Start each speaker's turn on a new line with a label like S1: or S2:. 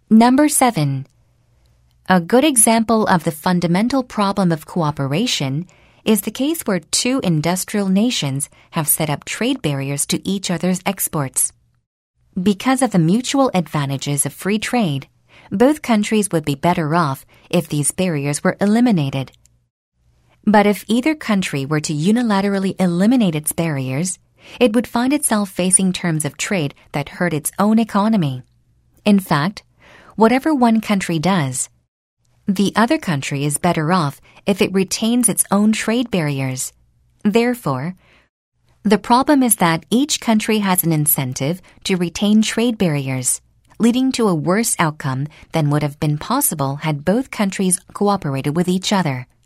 S1: Number 7. A good example of the fundamental problem of cooperation is the case where two industrial nations have set up trade barriers to each other's exports. Because of the mutual advantages of free trade, both countries would be better off if these barriers were eliminated. But if either country were to unilaterally eliminate its barriers, it would find itself facing terms of trade that hurt its own economy. In fact, whatever one country does, the other country is better off if it retains its own trade barriers. Therefore, the problem is that each country has an incentive to retain trade barriers, leading to a worse outcome than would have been possible had both countries cooperated with each other.